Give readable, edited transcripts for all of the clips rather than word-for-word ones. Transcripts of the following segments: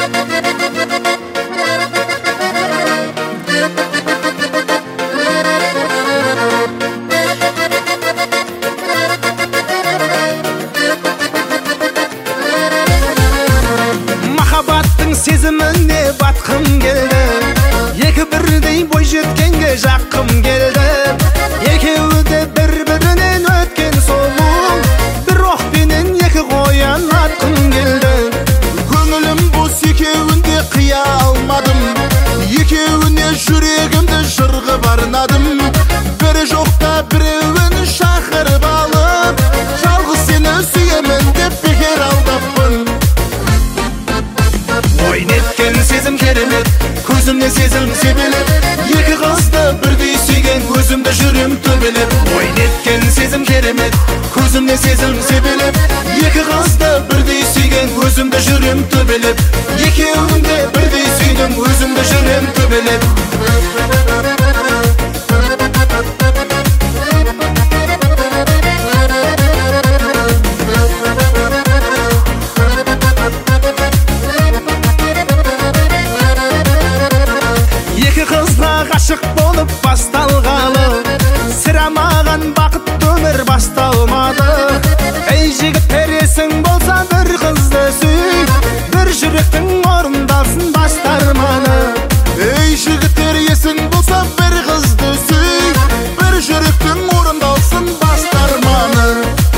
Махаббаттың сезіміне батқым келді, екі бірдей бой жеткенге жаққым келді. Екеуі де бір-бірінен өткен соң, бір оқпенен екі қоян атқым келді. Көңілім бос екеуін де қия алмадым, екеуіне жүрегімді жырғып арнадым. Бірі жоқта біреуін шақырып алып, жалғыз сені сүйемін деп бекер алдаппын. Ойын еткен сезім керемет, көзімде сезім себелеп, екі қызды бірдей сүйген өзімді жүрем төбелеп. Ойын еткен сезім керемет, көзімде сезім себелеп, екі қызды бірдей сүйген өзімді жүрем төбелеп. Екеуін де бірдей сүйдім, өзімді жүрем төбелеп. Ғашық болып басталғалы, сірә маған бақытты өмір басталмады. Ей жігіттер, есің болса бір қызды сүй, бір жүректің орындалсын басты арманы. Ей жігіттер, есің болса бір қызды сүй, бір жүректің орындалсын басты арманы.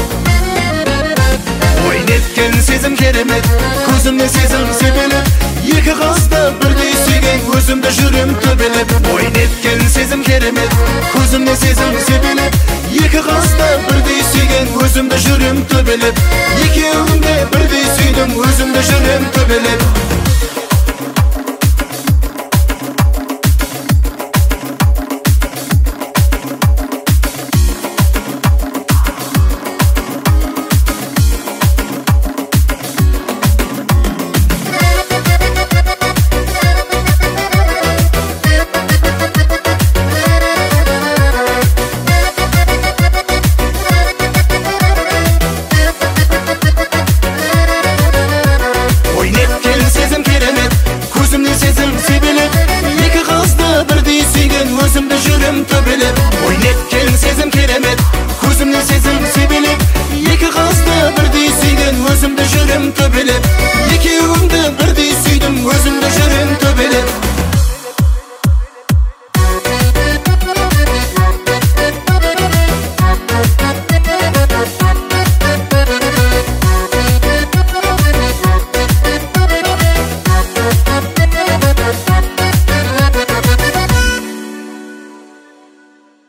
Ойын еткен сезім керемет, көзімде сезім себелеп, екі қызды бірдей сүйген өзімді жүрем төбелеп. Ойын еткен сезім керемет, көзімде сезім себелеп, екі қызды бірдей сүйген өзімді жүрем төбелеп. Екеуін де бірдей сүйдім, өзімді жүрем төбелеп.